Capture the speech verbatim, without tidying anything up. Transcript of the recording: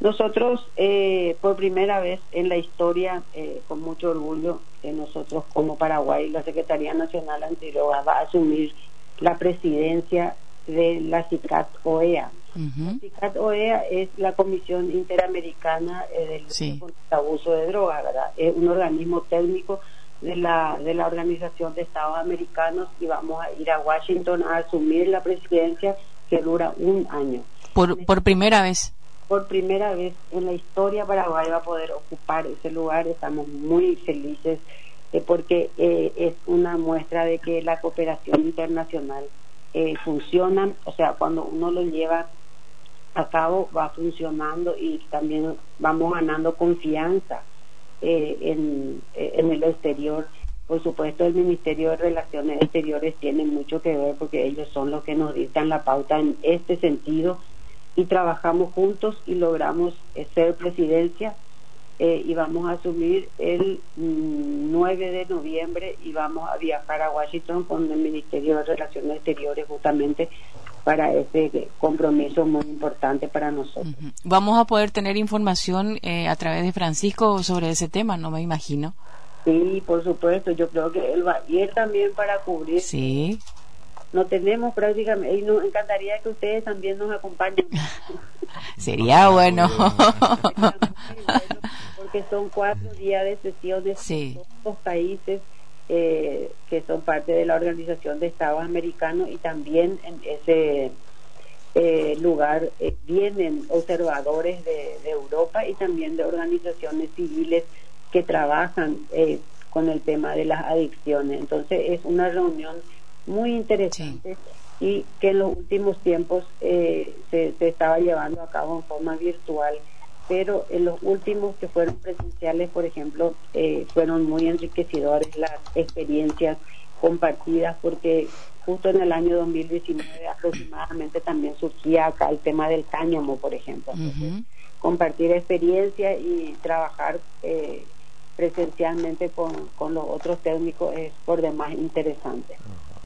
Nosotros, eh, por primera vez en la historia, eh, con mucho orgullo, eh, nosotros como Paraguay, la Secretaría Nacional Antidrogas va a asumir la presidencia de la CICAT-O E A. Uh-huh. La CICAT-O E A es la Comisión Interamericana eh, del sí. abuso de drogas, ¿verdad? Es un organismo técnico de la de la Organización de Estados Americanos, y vamos a ir a Washington a asumir la presidencia, que dura un año. Por, por primera vez. Por primera vez en la historia, Paraguay va a poder ocupar ese lugar. Estamos muy felices eh, porque eh, es una muestra de que la cooperación internacional eh, funciona. O sea, cuando uno lo lleva a cabo va funcionando, y también vamos ganando confianza eh, en, en el exterior. Por supuesto, el Ministerio de Relaciones Exteriores tiene mucho que ver, porque ellos son los que nos dictan la pauta en este sentido, y trabajamos juntos y logramos eh, ser presidencia, eh, y vamos a asumir el mm, nueve de noviembre, y vamos a viajar a Washington con el Ministerio de Relaciones Exteriores justamente para ese compromiso muy importante para nosotros. Uh-huh. Vamos a poder tener información eh, a través de Francisco sobre ese tema, no me imagino. Sí, por supuesto, yo creo que él va a ir también para cubrir. Sí. No tenemos prácticamente, y nos encantaría que ustedes también nos acompañen. Sería bueno. Porque son cuatro días de sesiones sí. en todos los países eh, que son parte de la Organización de Estados Americanos, y también en ese eh, lugar eh, vienen observadores de, de Europa y también de organizaciones civiles que trabajan eh, con el tema de las adicciones. Entonces es una reunión muy interesante, sí. Y que en los últimos tiempos eh, se, se estaba llevando a cabo en forma virtual, pero en los últimos que fueron presenciales, por ejemplo, eh, fueron muy enriquecedores las experiencias compartidas, porque justo en el año dos mil diecinueve aproximadamente también surgía acá el tema del cáñamo, por ejemplo. Entonces, uh-huh. compartir experiencias y trabajar eh, presencialmente con, con los otros técnicos es por demás interesante. Uh-huh.